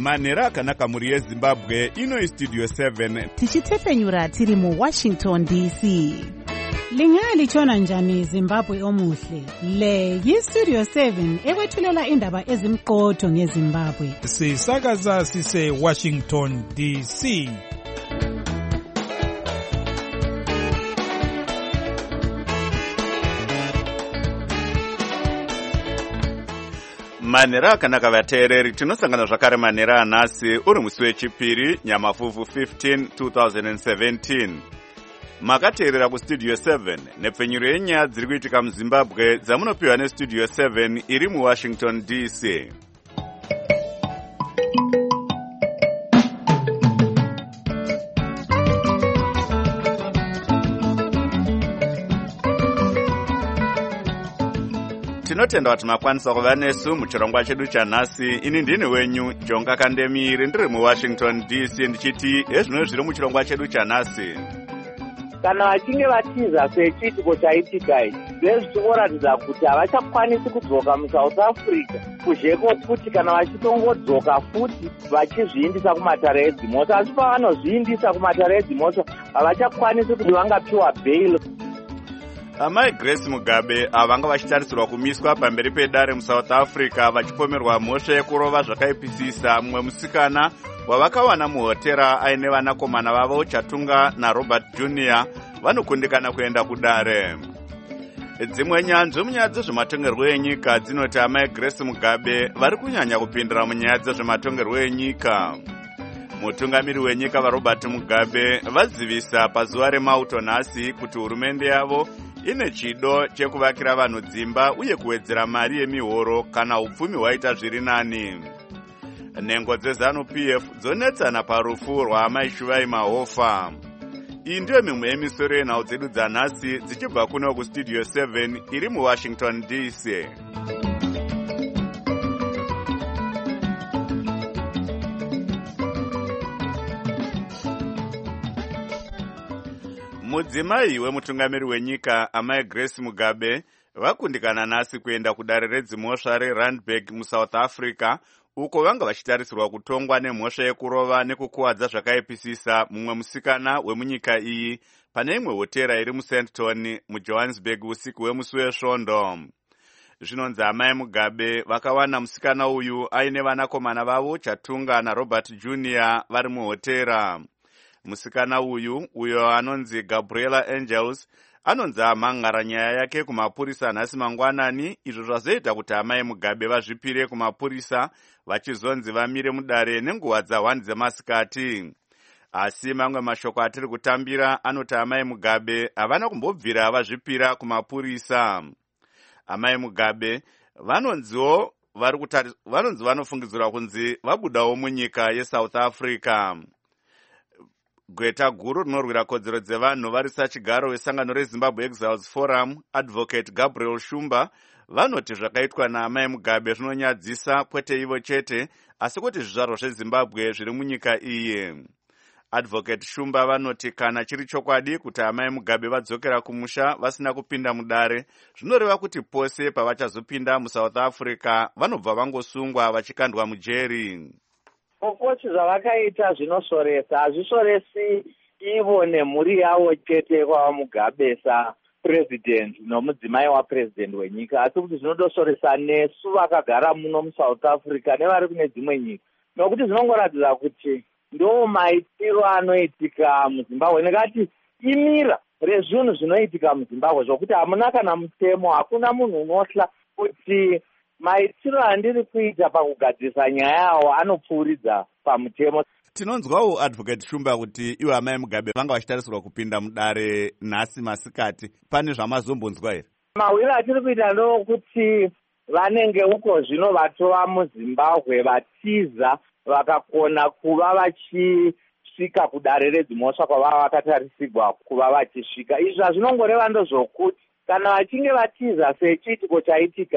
manhero akanaka mhuri yezimbabwe. Ino Studio 7 tichitepfenyura tiri muWashington DC. Lingalitshona njani Zimbabwe omuhle? Le yiStudio 7 ekwethulela indaba ezimqotho ngeZimbabwe. Sisakaza sise Washington DC. manhero akanaka vateereri, tinosangana zvakare manhero anhasi uri musi wechipiri nyamafuvhu 15 2017. Makateerera kuStudio 7 nepfenyuro yenyaya dziri kuitika muZimbabwe dzamunopiwa neStudio 7 iri muWashington DC. Tinotenda kuti makwanisa kuva nesu muchirongwa chedu chanhasi. Ini ndini wenyu Jonga Kandemiri, ndiri muWashington DC, ndichiti ezvino zviri muchirongwa chedu chanhasi. Kana vachinge vatiza sechiitiko chaitika ichi, zvichinoratidza kuti havachakwanisi kudzoka muSouth Africa, kuzheko kuti kana vachitongodzoka futi vachizviindisa kumatare edzimotso, asi pavanozviindisa kumatare edzimotso havachakwanisi kuti vangapiwa bail. Amai Grace Mugabe vanga vachitarisirwa kumiswa pamberi pedare muSouth Africa vachipomerwa mhosva yekurova zvakaipisisa mumwe musikana wavakawana muhotera aine vanakomana vavo Chatunga naRobert Jr. vanokundikana kuenda kudare. Dzimwe nyanzvi munyaya dzezvematongerwo enyika dzinoti amai Grace Mugabe vari kunyanya kupindira munyaya dzezvematongerwo enyika. Mutungamiri wenyika vaRobert Mugabe vazivisa pazuva remauto nhasi kuti hurumende yavo ine chido chekuvakira vanhu dzimba uye kuwedzera mari yemihoro kana upfumi hwaita zviri nani. Nhengo dzeZANU-PF dzonetsana parufu rwaamai Shuvai Mahofa. Iyi ndiyo mimwe yemisoro yenhau dzedu dzanhasi dzichibva kuno kuStudio 7 iri muWashington DC. Mudzimai wemutungamiri wenyika amai Grace Mugabe vakundikana nhasi kuenda kudare redzimhosva reRandburg muSouth Africa, uko vanga vachitarisirwa kutongwa nemhosva yekurova nekukuwadza zvakaipisisa mumwe musikana wemunyika iyi pane imwe hotera iri muSandton muJohannesburg usiku wemusi wesvondo. Zvinonzi amai Mugabe vakawana musikana uyu aine vanakomana vavo Chatunga naRobert Jr. vari muhotera. Musikana uyo anonzi Gabriela Angels anonzi amhangara nyaya yake kumapurisa nhasi mangwanani, izvo zvazoita kuti amai Mugabe vazvipire kumapurisa vachizonzi vamire mudare nenguva dza1 dzemasikati. Asi mamwe mashoko atiri kutambira anoti amai Mugabe havana kumbobvira vazvipira kumapurisa. Amai Mugabe vanonzi vanofungidzirwa kunzi vabudawo munyika yeSouth Africa. Gweta guru rinorwira kodzero dzevanhu varisa chigaro wesangano reZimbabwe Exiles Forum, Advocate Gabriel Shumba, vanoti zvakaitwa naamai Mugabe zvinonyadzisa kwete ivo chete, asi kuti zvizvarwa zveZimbabwe zviri munyika iyi. Advocate Shumba vanoti kana chiri chokwadi kuti amai Mugabe vadzokera kumusha vasina kupinda mudare, zvinoreva kuti pose pavachazopinda muSouth Africa vanobva vangosungwa vachikandwa mujeri. Okochi zvavakaita zvinosoresa, hazvisoresi ivo nemhuri yavo chete kwava Mugabe sapresident nomudzimai wapresident wenyika, asi kuti zvinodosoresa nesu vakagara muno muSouth Africa nevari kune dzimwe nyika, nokuti zvinongoratidza kuti ndo maitiro anoitika muZimbabwe, nekati imira rezvinhu zvinoitika muZimbabwe zvokuti hamuna kana mutemo, hakuna munhu unohla kuti maitiro andiri kuita pakugadzisa nyaya yawo anopfuuridza pamutemo. Tinonzwawo Advocate Shumba kuti ivo amai Mugabe vanga vachitarisirwa kupinda mudare nhasi masikati. Pane zvamazombonzwa here? Mahwiro atiri kuita ndokuti vanenge uko zvino vatova muZimbabwe vatiza vakakona kuva vachisvika kudare redzimhosva kwavava vakatarisigwa kuva vachisvika. Izvi hazvinongoreva ndozvokuti kana vachinge vatiza sechiitiko chaitika ichi,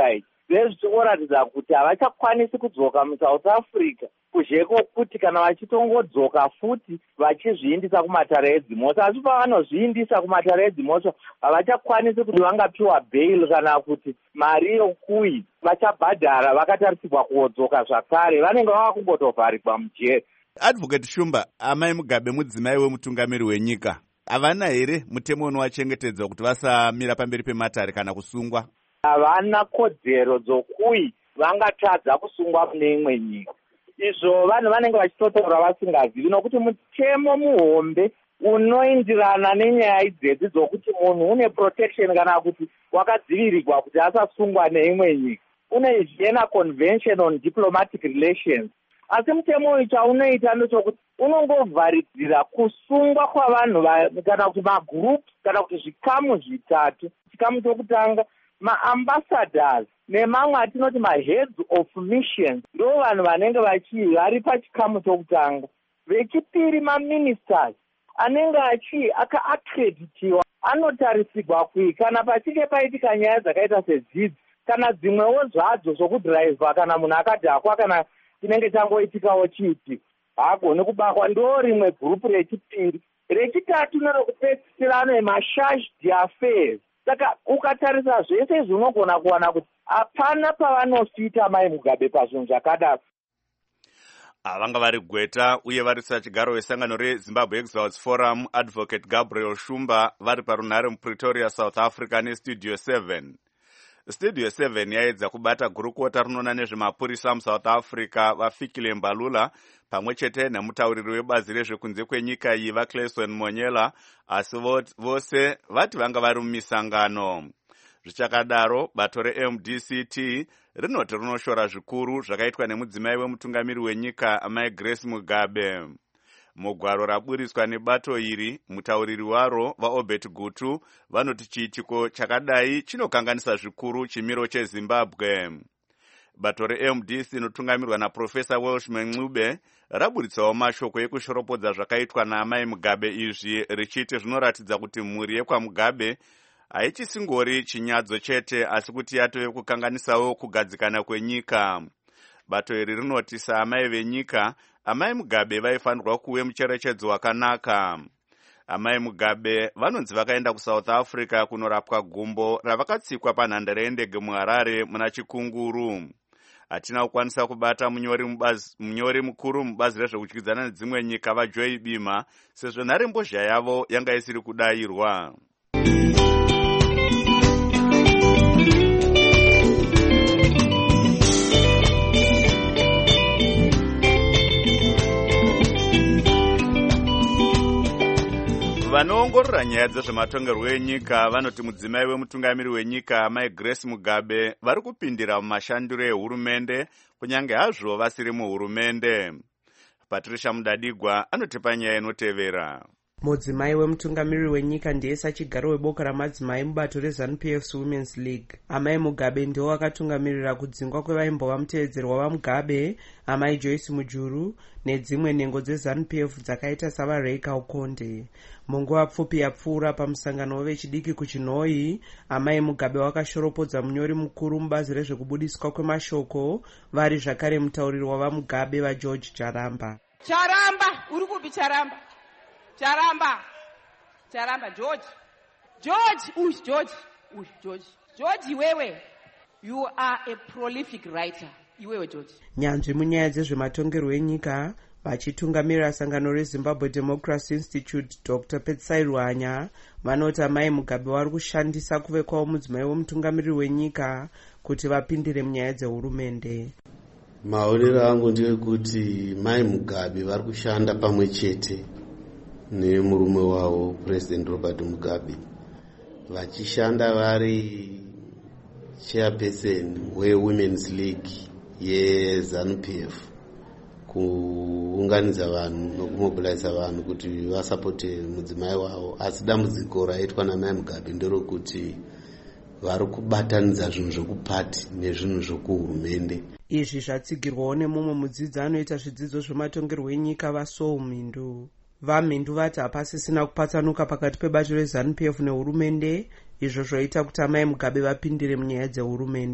zvezvichioratidza kuti havachakwanisi kudzoka muSouth Africa, kuzheko kuti kana vachitongodzoka futi vachizviindisa kumatare edzimhosva, asi pavanozviindisa kumatare edzimhosva havachakwanisi kuti vangapiwa bail kana kuti mari yokui vachabhadhara vakatarisirwa kuodzoka zvakare, vanenge vava kungotovharigwa mujeri. Advocate Shumba, amai Mugabe mudzimai wemutungamiri wenyika, havana here mutemo unovachengetedza kuti vasamira pamberi pematare kana kusungwa? Havana kodzero dzokui vangatadza kusungwa mune imwe nyika. Izvo vanhu vanenge vachitotaura vasingazivi, nokuti mutemo muhombe unoindirana nenyaya idzedzi dzokuti munhu une protection kana kuti wakadzivirirwa kuti asasungwa neimwe nyika. Une Vienna Convention on Diplomatic Relations. Asi mutemo uyu chaunoita ndechokuti unongovharidzira kusungwa kwavanhu kana kuti magroup kana kuti zvikamu zvitatu. Chikamu chokutanga, maambassadors nemamwe atinoti maheads of missions ndo vanhu vanenge vari pachikamu chokutanga. Vechipiri, maministers anenge akaaccreditiwa anotarisirwa kana pachinge paitika nyaya dzakaita sedzidzi kana dzimwewo zvadzo zvokudhiraivha, kana munhu akadhakwa kana chinenge changoitikawo chiiti haagoni kubakwa, ndo rimwe gurupu rechipiri. Rechitatu nerokupedzisira ano macharge d'affaires. Saka ukatarisa zvese izvi unogona kuwana kuti hapana pavanosvita mai Mugabe pazvinhu zvakadaro. Vanga vari Gweta uye vari sachigaro wesangano reZimbabwe Exiles Forum, Advocate Gabriel Shumba, vari parunhare muPretoria, South Africa neStudio 7. Studio 7 yaedza kubata gurukota rinoona nezvemapurisa muSouth Africa vaFikile Mbalula pamwe chete nemutauriri webazi rezvekunze kwenyika iyi vaClayson Monyela, asi vose vati vanga vari mumisangano. Zvichakadaro, bato reMDCT rinoti rinoshora zvikuru zvakaitwa nemudzimai wemutungamiri wenyika amai Grace Mugabe. Mugwaro raburiswa nebato iri, mutauriri waro vaObert Gutu vanoti chiitiko chakadai chinokanganisa zvikuru chimiro cheZimbabwe. Bato reMDC inotungamirwa naProfesa Welshman Ncube raburitsawo mashoko ekushoropodza zvakaitwa naamai Mugabe izvi, richiti zvinoratidza kuti mhuri yekwaMugabe haichisingori chinyadzo chete asi kuti yatove kukanganisawo kugadzikana kwenyika. Bato iri rinoti saamai venyika, amai Mugabe vaifanirwa kuve mucherechedzo wakanaka. Amai Mugabe vanonzi vakaenda kuSouth Africa kunorapwa gumbo ravakatsikwa panhandare yendege muHarare muna Chikunguru. Hatina kukwanisa kubata munyori mukuru mubazi rezvekudyidzana nedzimwe nyika vaJoy Bima, sezvo nharembozha yavo yanga isiri kudayirwa. Vanoongorora nyaya dzezvematongerwo enyika vanoti mudzimai wemutungamiri wenyika amai Grace Mugabe vari kupindira mumashandiro ehurumende kunyange hazvo vasiri muhurumende. Patricia Mudadigwa anotipa nyaya inotevera. Mudzimai wemutungamiri wenyika ndiye sachigaro weboka ramadzimai mubato reZANU-PF's Women's League. Amai Mugabe ndiwo akatungamirira kudzingwa kwevaimbova mutevedzerwa vaMugabe, amai Joyce Mujuru nedzimwe nhengo dzeZANU-PF dzakaita savaReika Ukonde. Munguva pfupi yapfuura pamusangano wevechidiki kuChinoi, amai Mugabe wakashoropodza munyori mukuru mubazi rezvekubudiswa kwemashoko, vari zvakare mutauriri wavaMugabe vaGeorge Charamba. Charamba, uri kupi Charamba? Charamba, George, iwewe, you are a prolific writer. Iwewe George. Nyanzvi munyaya dzezvematongerwo enyika vachitungamirira sangano reZimbabwe Democracy Institute Dr. Petsai Ruhanya vanoti amai Mugabe vari kushandisa kuve kwavo mudzimai wemutungamiriri wenyika kuti vapindire munyaya dzehurumende. Maonero angu ndeyekuti mai Mugabe vari kushanda pamwe chete nemurume wavo President Robert Mugabe, vachishanda vari chairperson weWomen's League yeZANU-PF, kuunganidza vanhu nokumobiliza vanhu kuti vasapote mudzimai wavo. Asi dambudziko raitwa namai Mugabe nderokuti vari kubatanidza zvinhu zvekupati nezvinhu zvekuhurumende. Izvi zvatsigirwawo nemumwe mudzidzi anoita zvidzidzo zvematongerwo enyika vaSoul Mhindu. VaMhindu vati hapasisina kupatsanuka pakati pebato reZANU-PF nehurumende, izvo zvoita kuti amai Mugabe vapindire munyaya dzehurumende.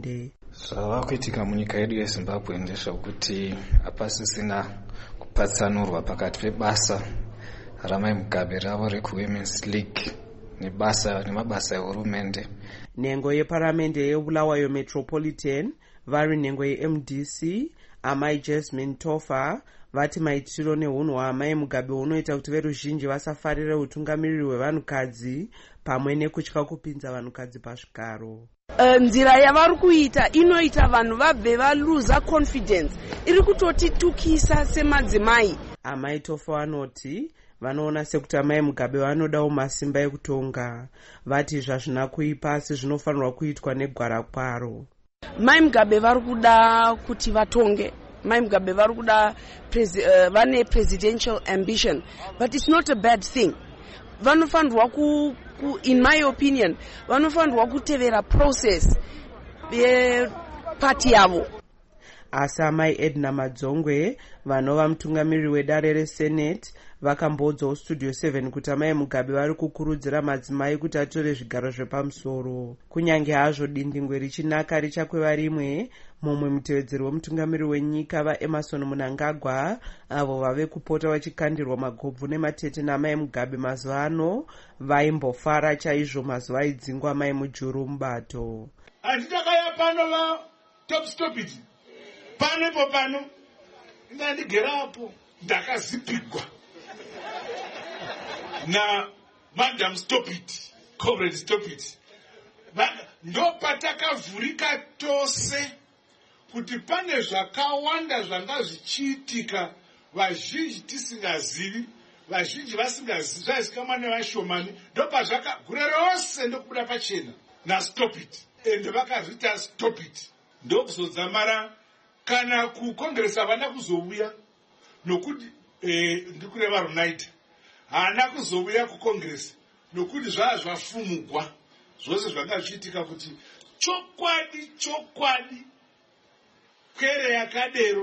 Zvavakuitika munyika yedu yeZimbabwe ndezvekuti hapasisina kupatsanurwa pakati pebasa raMai Mugabe ravo reku-Women's League nemabasa ehurumende. Nhengo yeparamende yeBulawayo Metropolitan vari nhengo yeMDC amai Jasmine Tofa vati maitiro neunhu hwaMai Mugabe hunoita kuti veruzhinji vasafarire utungamiriri hwevanhukadzi pamwe nekutya kupinza vanhukadzi pazvigaro. Nzira yavari kuita inoita vanhu vabve valuza confidence, iri kutotitukisa semadzimai. Amai Tofa vanoti vanoona sekuti amai Mugabe vanodawo masimba ekutonga, vati zvazvina kuipa asi zvinofanirwa kuitwa negwara kwaro. Mai Mugabe vari kuda kuti vatonge. Mai Mugabe vari kuda vane presidential ambition, but it's not a bad thing. Vanofanirwa in my opinion, vanofanirwa kutevera process yepati yavo. Asi amai Edna Madzongwe vanova mutungamiriri wedare reSenate vakamboudzawo Studio 7 kuti amai Mugabe vari kukurudzira madzimai kuti atore zvigaro zvepamusoro. Kunyange hazvo dindingwe richinaka richakweva rimwe, mumwe mutevedzeri wemutungamiriri wenyika vaEmerson Mnangagwa avo vave kupota vachikandirwa magobvu nematete naamai Mugabe mazuva ano vaimbofara chaizvo mazuva aidzingwa mai Mujuru mubato. Handidakaya pano va top stop it. Panepo pano ndandigerapo ndakazipigwa na Madam Stop It, Comrade Stop It. Ndopatakavhurika tose kuti pane zvakawanda zvanga zvichiitika vazhinji tisingazivi, vazhinji vasingazivi, zvaizikamwa nevashomani. Ndopazvakagura rose ndokubuda pachena na Stop It. Ende vakazvita Stop It. Ndokuzodzamara kana kuCongress havana kuzouya nokuti ndikureva Runaita haana kuzouya kuCongress nokuti zvafumugwa zvose zvanga zvichiitika kuti chokwadi kwere yakadero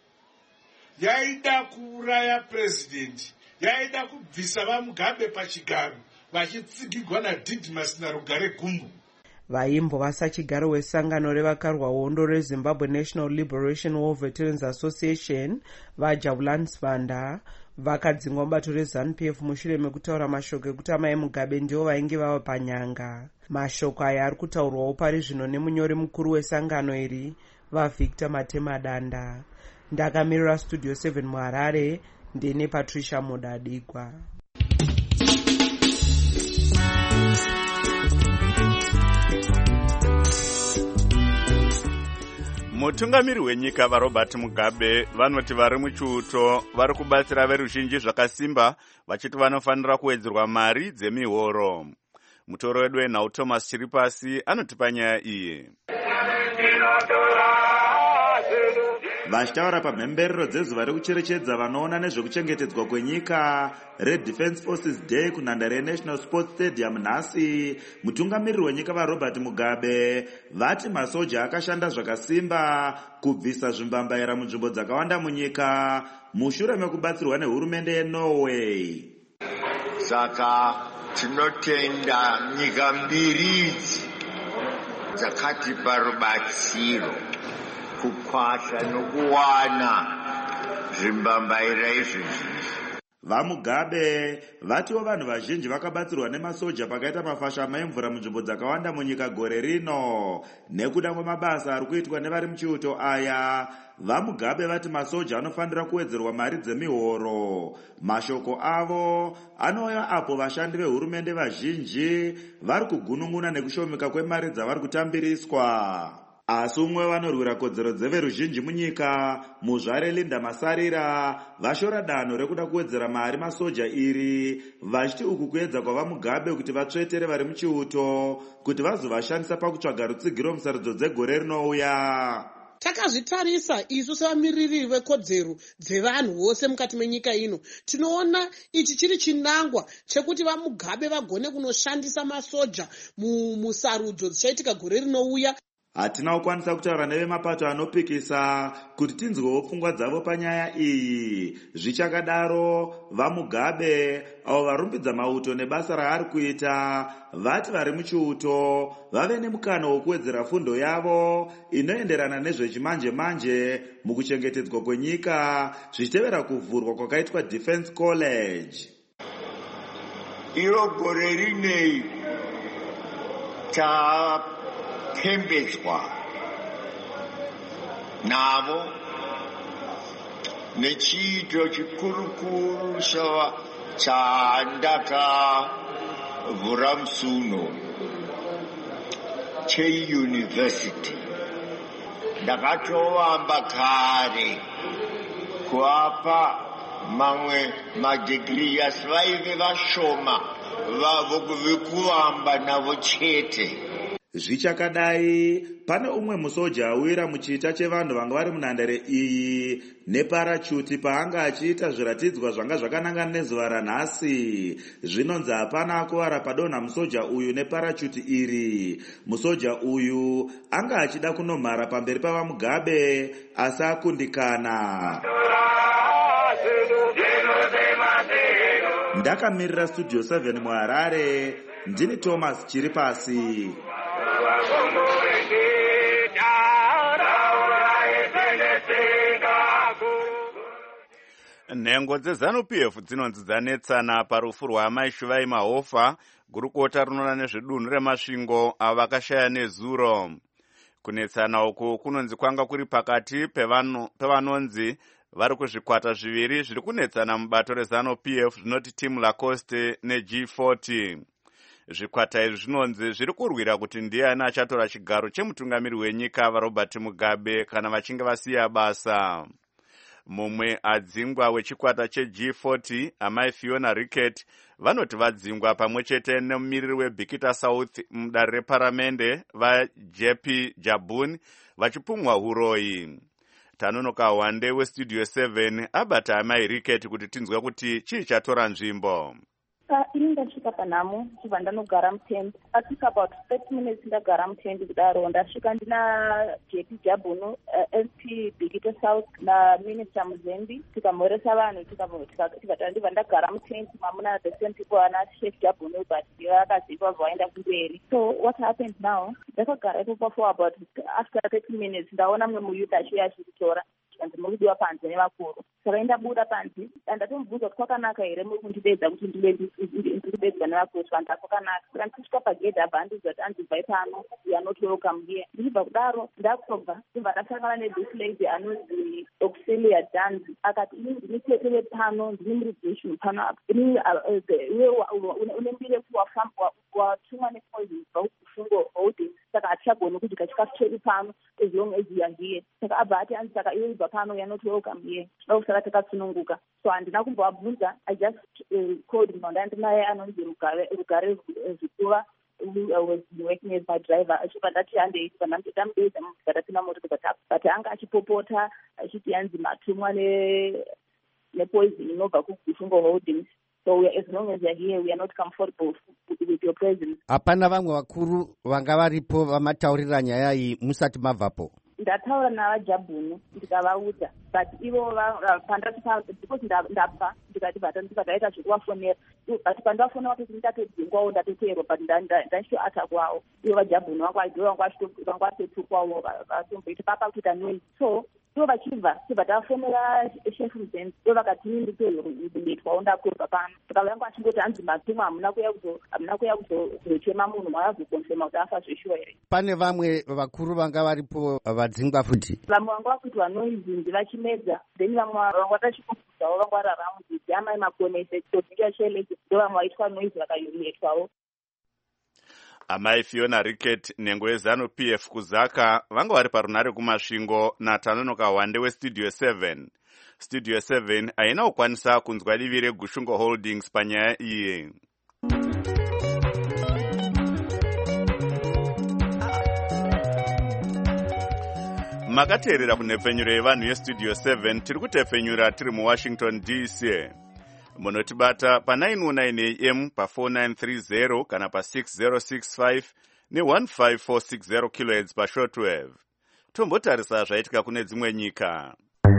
yaida kuuraya president, yaida kubvisa vaMugabe pachigaro vachitsigirwa naDidmus naRugare Gumbo. Vaimbovasa chigaro wesangano revakarwa hondo reZimbabwe National Liberation War Veterans Association vaJabulani Sibanda vakadzingwa mubato reZANU-PF mushure mekutaura mashoko ekuti amai Mugabe ndivo vainge vava panyanga. Mashoko aya ari kutaurwawo pari zvino nemunyori mukuru wesangano iri vaVictor Matemadanda. Ndakamirira Studio 7 muHarare ndine Patricia Mudadigwa. Mutungamiri wenyika vaRobert Mugabe vanoti vari muchiuto vari kubatsira veruzhinji zvakasimba vachiti vanofanira kuwedzerwa mari dzemihoro. Mutoro wedu wenhau Thomas Chiripasi anotipa nyaya iyi. Vachitaura pamhemberero dzezuva rekucherechedza vanoona nezvekuchengetedzwa kwenyika reDefence Forces Day kunhandare yeNational Sports Stadium nhasi, mutungamiriri wenyika vaRobert Mugabe vati masoja akashanda zvakasimba kubvisa zvimbambaira munzvimbo dzakawanda munyika mushure mekubatsirwa nehurumende yeNorway. Saka tinotenda nyika mbiri idzi dzakatipa rubatsiro kukwasha nokuwana zvimbambaira izvizvi. VaMugabe vatiwo vanhu vazhinji vakabatsirwa nemasoja pakaita mafashama emvura munzvimbo dzakawanda munyika gore rino nekuda kwemabasa ari kuitwa nevari muchiuto aya. VaMugabe vati masoja anofanira kuwedzerwa mari dzemihoro. Mashoko avo anouya apo vashandi vehurumende vazhinji vari kugunun'una nekushomeka kwemari dzavari kutambiriswa. Asi umwe vanorwira kodzero dzeveruzhinji munyika muzvare Linda Masarira vashora danho rekuda kuwedzera mari masoja iri vachiti uku kuedza kwavaMugabe kuti vatsvetere vari muchiuto kuti vazovashandisa pakutsvaga rutsigiro musarudzo dzegore rinouya. Takazvitarisa isu sevamiririri vekodzero dzevanhu vose mukati menyika ino, tinoona ichi chiri chinangwa chekuti vaMugabe vagone kunoshandisa masoja musarudzo dzichaitika gore rinouya. hatina kukwanisa kutaura nevemapato anopikisa kuti tinzwewo pfungwa dzavo panyaya iyi. Zvichakadaro, vaMugabe avo varumbidza mauto nebasa raari kuita vati vari muchiuto vave nemukana wokuwedzera fundo yavo inoenderana nezvechimanje-manje mukuchengetedzwa kwenyika zvichitevera kuvhurwa kwakaitwa Defence College. Iro gore rinei tapembedzwa navo nechiito chikurukuru chandakavhura musuno cheuniversity. Ndakatovamba kare kuapa mamwe madegree asi vaive vashoma vavo vekuvamba navo chete. Zvichakadai, pane umwe musoja awira muchiita chevanhu vanga vari munhandare iyi neparachuti paanga achiita zviratidzwa zvanga zvakanangana nezuva ranhasi. Zvinonzi hapana akuvara padonha musoja uyu neparachuti iri. Musoja uyu anga achida kunomhara pamberi pavaMugabe asi akundikana. Ndakamirira Studio 7 muHarare, ndini Thomas Chiripasi. Nhengo dzeZANU-PF dzinonzi dzanetsana parufu rwaamai Shuvai Mahofa, gurukota rinoona nezvedunhu remasvingo avo vakashaya nezuro. Kunetsana uku kunonzi kwanga kuri pakati pevanonzi vari kuzvikwata zviviri zviri kunetsana mubato reZANU-PF zvinoti Team Lacoste neG40. Zvikwata izvi zvinonzi zviri kurwira kuti ndiani achatora chigaro chemutungamiri wenyika vaRobert Mugabe kana vachinge vasiya basa. Mumwe adzingwa wechikwata cheG40, amai Fiona Rickett, vanoti vadzingwa pamwe chete nemumiriri weBikita South mudare reparamende vaJP Jabun vachipumwa uroi. Tanonoka Wande weStudio 7 abata amai Rickett kuti tinzwe kuti chii chatora nzvimbo. Ini ndasvika panhamo chibva ndanogara mutendi. Asvika about 30 minutes ndagara mutendi kudaro ndasvika ndina JP Jabunu, SP Bikita South naMinister Muzembi tikamhoresa vanhu tikati ndibva ndagara mutendi mamuna the same people ana Chef Jabunu but vakaziva vaenda kumberi. So what happened now, ndakagara ipopo for about after 30 minutes ndaona mumwe muyuth achiuya achikutora ndinokudiwa panze nevakuru. Saka ndabuda panze ndatomubvunza kuti kwakanaka here muri kundibedza kuti ndibedzwa nevakuru vanhu kwakanaka. Saka ndichisvika pagedhi abva andiudza kuti andibvai pano, you are not welcome here. Ndichibva kudaro ndakobva ndibva ndasangana nethis lady anonzi Auxilia Danzi akati ini ndini tete vepano ndini murigation pano apa iwe une mbiri watumwa nepoison vakufungo holding saka hatichagoni kudya chikafu chedu pano as long as you are here. Saka abva ati anzi saka iwe ibva pano, you are not welcome here. Ndokusaka takatsununguka. So handina kumbovabvunza, I just called mhondandi naye anonzi Rugare Zikuva who was working as my driver. Achibva ndati handei ndamubedza mukatapinda motokari but anga achipopota achiti yanzi matumwa nepoison inobva kufungo holdings. So as long as you are here, we are not comfortable with your presence. Hapana vamwe vakuru vanga varipo vamataurira nyaya iyi musati mabvapo? Ndataura navaJabhunu ndikavaudza but ivo pandati because ndabva ndikataita zvekuvafonera but pandafonera kuti ndatedzingwawo ndatoteerwa but ndachitoatakwawo ivo vaJabhunu vanga vatotukwawo vatomboita papa kuita noise. So ivo vachibva tibva tafonera Chef Muzembi ivo vakati nditoletwawo ndakurwa pano. Saka vanga vachingoti hanzi matumwa hamuna kuya kuzochema munhu mavazokonfema kuti afa zveshuwa here. Pane vamwe vakuru vanga varipo vadzingwa futi? Vamwe vanga vakuitwa noizinzi vachimedza, then vamwe vanga vachikubvudzawo vanga vari around amai makonese todzinga chelezi ndo vamwe vaitwa noizi vakaletwawo. Amai Fiona Rickett, nhengo yeZANU-PF kuzaka, vanga vari parunhare kumasvingo naTanonoka Wande weStudio 7. Studio 7 haina kukwanisa kunzwa divi reGushungo Holdings panyaya iyi. Makateerera kunhepfenyuro yevanhu yeStudio 7 tiri kutepfenyura tiri muWashington DC. Munotibata pa 909 AM pa 4930 kana pa 6065 ne15460 kHz pashortwave. Tombotarisa zvaitika kune dzimwe nyika.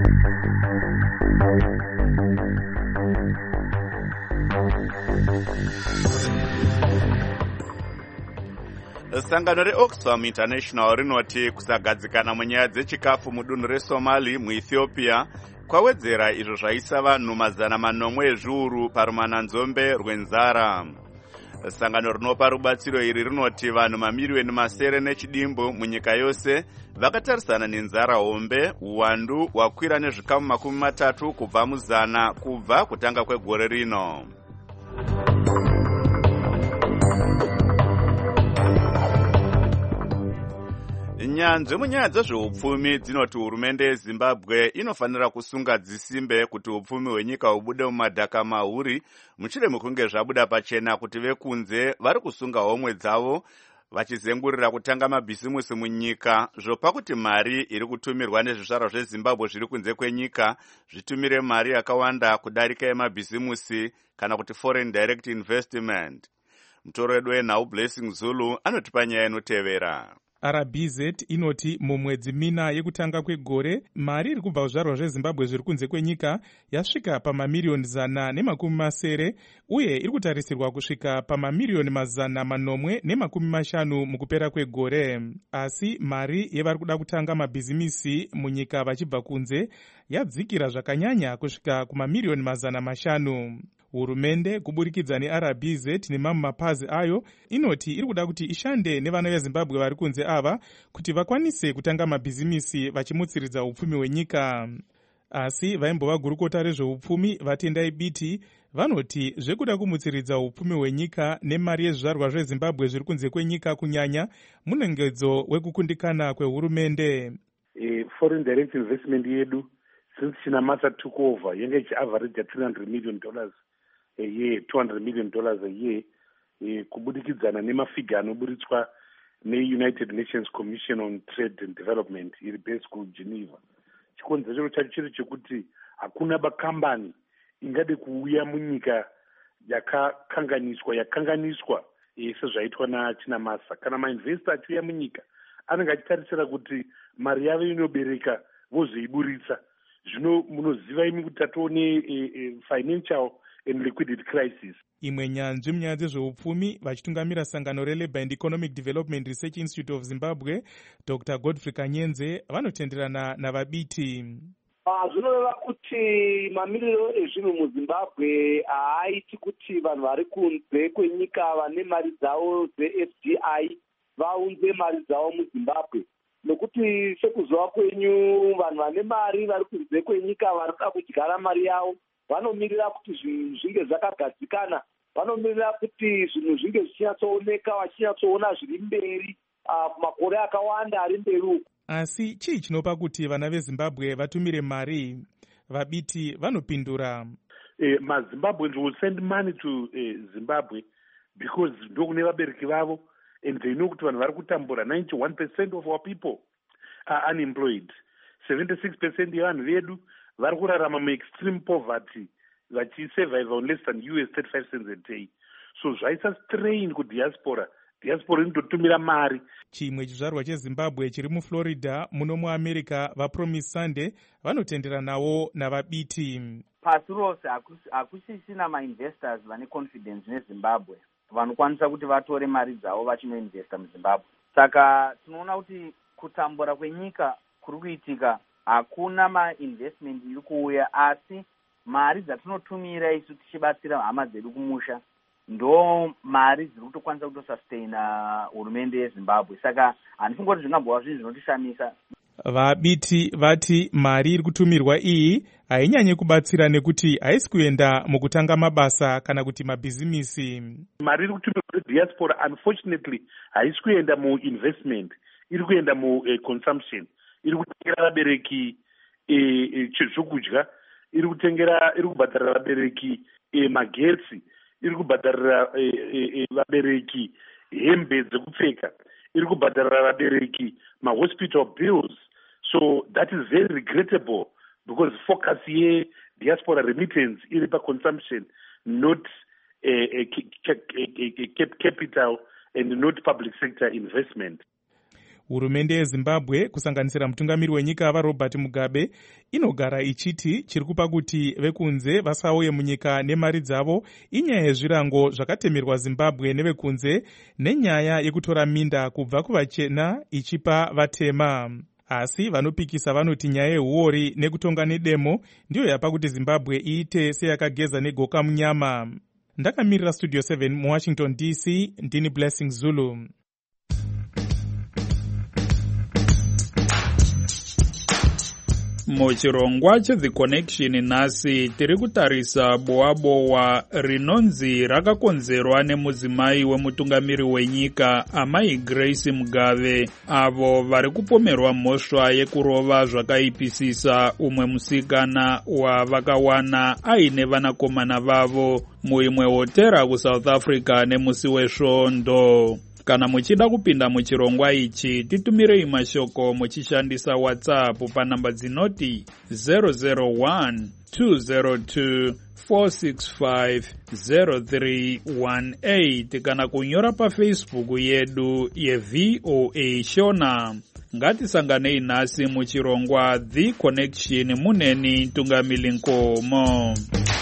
Sangano reOxfam International rinoti kusagadzikana munyaya dzechikafu mudunhu reSomali muEthiopia kwawedzera izvo zvaisa vanhu 400 ezviuru parumananzombe rwenzara. Sangano rinopa rubatsiro iri rinoti vanhu mamiliyoni 7 munyika yose vakatarisana nenzara hombe, uwandu hwakwira nezvikamu 30 kubva muzana kubva kutanga kwegore rino. Nyanzvi munyaya dzezveupfumi dzinoti hurumende yeZimbabwe inofanira kusunga dzisimbe kuti upfumi hwenyika hubude mumadhaka mahuri mushure mekunge zvabuda pachena kuti vekunze vari kusunga homwe dzavo vachizengurira kutanga mabhisimusi munyika zvopa kuti mari iri kutumirwa nezvizvarwa zveZimbabwe zviri kunze kwenyika zvitumire mari yakawanda kudarika yemabhisimusi kana kuti foreign direct investment. Mutoro wedu wenhau Blessing Zulu anotipa nyaya inotevera. RBZ inoti mumwedzi mina yekutanga kwegore mari iri kubva kuzvarwa zveZimbabwe zviri kunze kwenyika yasvika pamamiliyoni 170 uye iri kutarisirwa kusvika pamamiliyoni 450 mukupera kwegore. Asi mari yevari kuda kutanga mabhizimisi munyika vachibva kunze yadzikira zvakanyanya kusvika kumamiliyoni 500. Hurumende kuburikidza neRBZ nemamwe mapazi ayo inoti iri kuda kuti ishande nevana veZimbabwe vari kunze ava kuti vakwanise kutanga mabhizimisi vachimutsiridza upfumi hwenyika. Asi vaimbova gurukota rezveupfumi vatendai biti vanoti zvekuda kumutsiridza upfumi hwenyika nemari yezvizvarwa zveZimbabwe zviri kunze kwenyika kunyanya munongedzo wekukundikana kwehurumende. Foreign direct investment yedu since Chinamasa took over yenge ichiaverage $300 million a year, $200 million a year, kubudikidzana nemafiga anoburitswa ne-United Nations Commission on Trade and Development iri based kuGeneva. Chikonzero chacho chiri chekuti hakuna bakambani ingade kuuya munyika yakanganiswa sezvaitwa naChinamasa. Kana mainvestor achiuya munyika anenge achitarisira kuti mari yavo inobereka vozoiburitsa. Zvino munoziva imi kuti tatoone financial and liquidity crisis. Imwe nyanzvi munyaya dzezveupfumi vachitungamira sangano reLabour and Economic Development Research Institute of Zimbabwe, Dr. Godfrey Kanyenze vanotenderana navabiti. Zvinoreva kuti mamiliyoni ezvinhu muZimbabwe haaiti kuti vanhu vari kunze kwenyika vane mari dzavo dzeFDI vaunze mari dzavo muZimbabwe. Nokuti sekuzova kwenyu vanhu vane mari vari kunze kwenyika vari kuda kudyara mari yavo vanomirira kuti zvinhu zvinge zvakagadzikana, vanomirira kuti zvinhu zvinge zvichinyatsooneka vachinyatsoona zviri mberi makore akawanda ari mberi uku. Asi chii chinopa kuti vana veZimbabwe vatumire mari? Vabiti vanopindura. MaZimbabweans will send money to Zimbabwe because ndokune vabereki vavo and they know kuti vanhu vari kutambura. 91% of our people are unemployed. 76% yevanhu vedu vari kurarama muextreme poverty vachisurvive on less than US 35 cents a day. So zvaisa strain kudiaspora. Diaspora inototumira mari. Chimwe chizvarwa cheZimbabwe chiri muFlorida muno muAmerica vaPromise Sunday vanotendera nawo navabiti. Pasi rose hakusisina mainvestors vane confidence neZimbabwe vanokwanisa kuti vatore mari dzavo vachinoinvesta muZimbabwe. Saka tinoona kuti kutambura kwenyika kuri kuitika, hakuna mainvestment iri kuuya, asi mari dzatinotumira isu tichibatsira hama dzedu kumusha ndo mari dziri kutokwanisa kutosustaina hurumende yeZimbabwe. Saka handifungi kuti zvingambova zvinhu zvinotishamisa. Vabiti vati mari iri kutumirwa iyi hainyanye kubatsira nekuti haisi kuenda mukutanga mabasa kana kuti mabhizimisi. Mari iri kutumirwa diaspora unfortunately haisi kuenda muinvestment, iri kuenda muconsumption. Iri kutengera vabereki zvokudya, iri kubhadharira vabereki magetsi, iri kubhadharira vabereki hembe dzekupfeka, iri kubhadharira vabereki mahospital bills. So that is very regrettable because focus diaspora remittance iri pa consumption, not capital and not public sector investment. Hurumende yeZimbabwe kusanganisira mutungamiri wenyika vaRobert Mugabe inogara ichiti chiri kupa kuti vekunze vasauye munyika nemari dzavo inyaya yezvirango zvakatemerwa Zimbabwe nevekunze nenyaya yekutora minda kubva kuvachena ichipa vatema. Asi vanopikisa vanoti nyaya yehuori nekutonga nedemo ndiyo yapa kuti Zimbabwe iite seyakageza negoka munyama. Ndakamirira Studio 7 muWashington DC, ndini Blessing Zulu. Muchirongwa cheThe Connection nhasi tiri kutarisa bowabowa rinonzi rakakonzerwa nemudzimai wemutungamiri wenyika amai Grace Mugabe, avo vari kupomerwa mhosva yekurova zvakaipisisa umwe musikana wavakawana aine vanakomana vavo muimwe hotera kuSouth Africa nemusi wesvondo. Kana muchida kupinda muchirongwa ichi, titumirei mashoko muchishandisa WhatsApp panamba dzinoti 001-202-465-0318 kana kunyora paFacebook yedu yeVOA Shona. Ngatisanganei nhasi muchirongwa The Connection muneni Tungamili Nkomo.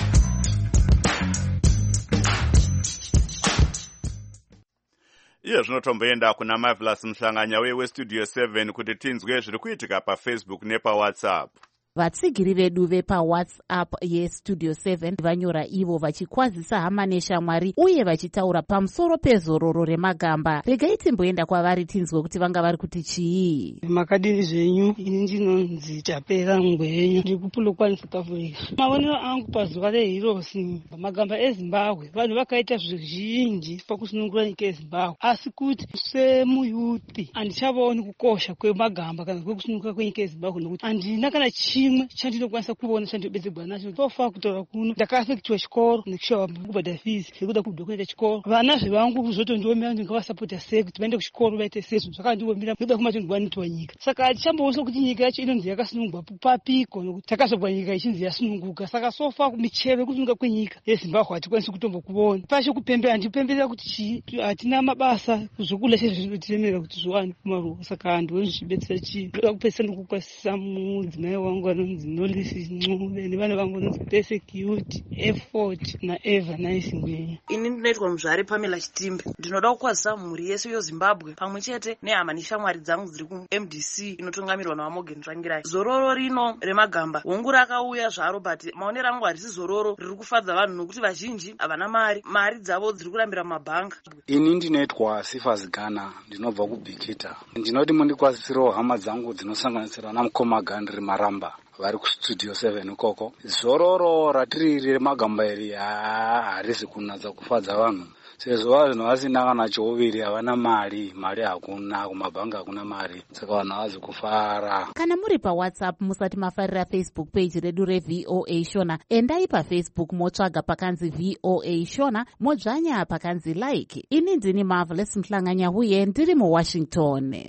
Iye zvinotomboenda kuna Marvelous Mhlanganya weStudio 7 kuti tinzwe zviri kuitika paFacebook nepaWhatsApp. Vatsigiri vedu vepaWhatsApp yeStudio 7 vanyora ivo vachikwazisa hama neshamwari uye vachitaura pamusoro pezororo remagamba. Regai timboenda kwavari tinzwe kuti vanga vari kuti chii. Makadini zvenyu, ini ndinonzi Tapera Ngwenyu, ndiri kuPolokwane South Africa. Maonero angu pazuva reHirosi magamba eZimbabwe, vanhu vakaita zvizhinji pakusunungura nyika yeZimbabwe, asi kuti semuyuthi handichavaoni kukosha kwemagamba kana kwekusununguka kwenyika yeZimbabwe nokuti handina kana chimwe chandinokwanisa kuona chandinobetserwa nacho. Tofa kutaura kuno ndakafekitiwa chikoro nekushawa kubhadhara fees yekuda kubva kuenda chikoro. Vana zvevangu kuzotondiomera ndingavasapota sei kuti vaende kuchikoro vaite sei, zvakandiomera nekuda kwematondiwanitwa nyika. Saka hatichambooniswa kuti nyika yacho inonzi yakasunungurwa papiko nokuti takazobva nyika ichinzi yasununguka. Saka sofa michero yekusununguka kwenyika yeZimbabwe hatikwanisi kutombokuona. Pasho kupembera handipemberera kuti hatina mabasa zvokudya chezvinotiremera kuti zviwane kumaruwa. Saka handioni zvichibetsera chii. Ndoda kupedzisa nokukwasisa mudzimai wangu anonzi Nolisi Ncube nevana vangu vanonzi Persecute, Effort naEva Nice Ngwenyu. Ini ndinoitwa muzvare Pamela Chitimbe. Ndinoda kukwazisa mhuri yese yeZimbabwe pamwe chete nehama neshamwari dzangu dziri kuMDC inotungamirwa naMorgan Tsvangirai. Zororo rino remagamba hongu rakauya zvaro, but maonero angu harisi zororo riri kufadza vanhu nokuti vazhinji havana mari dzavo dziri kurambira mumabhanga. Ini ndinoitwa Sifas Ghana, ndinobva kuBikita. Ndinoti mundikwazisirewo hama dzangu dzinosanganisira namukoma Gandri Maramba vari kuStudio 7 ikoko. Zororo ratiri remagamba iri harisi kunatsa kufadza vanhu, sezvo vanhu vasina kana choviri, havana mari hakuna, kumabhanga hakuna mari, saka vanhu havazi kufara. Kana muri paWhatsApp musati mafarira Facebook page redu reVOA Shona, endai paFacebook motsvaga pakanzi VOA Shona, modzvanya pakanzi like. Ini ndini Marvelous Mhlanganya uye ndiri muWashington.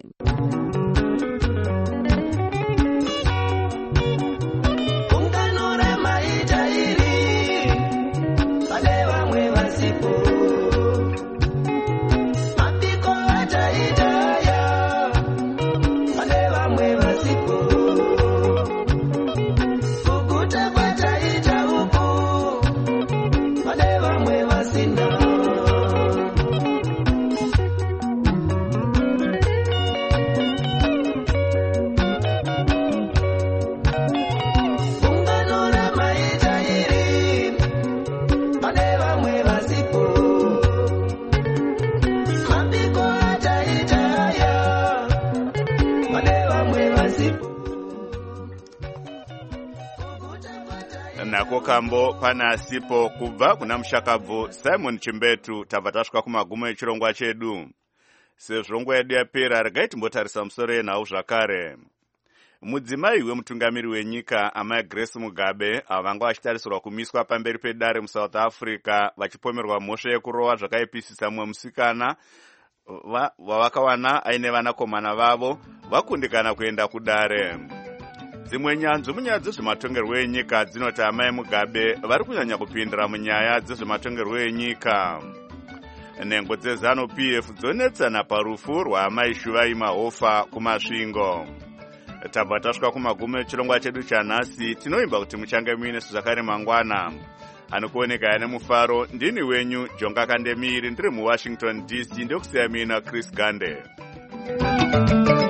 Nako kambo pana sipo kubva kuna mushakabvu Simon Chimbetu. Tabva tasvika kumagumo echirongwa chedu. Sezvo yedu yapera, regai timbotarisa musoro yenhau zvakare. Mudzimai wemutungamiri wenyika amai Grace Mugabe vanga vachitarisirwa kumiswa pamberi pedare muSouth Africa vachipomerwa mhosva yekurova zvakaipisisa mumwe musikana wavakawana aine vanakomana vavo vakundikana kuenda kudare. Dzimwe nyanzvi munyaya dzezvematongerwo enyika dzinoti amai Mugabe vari kunyanya kupindira munyaya dzezvematongerwo enyika. nhengo dzezano pf dzonetsana parufu rwaamai Shuvai Mahofa kumasvingo. Tabva tasvika kumagumo echirongwa chedu chanhasi. Tinoimba kuti muchange muine zvakare mangwana. Anokuoneka ane mufaro ndini wenyu Jonga Kandemiri ndiri muWashington DC ndokusiya mina Chris Gande.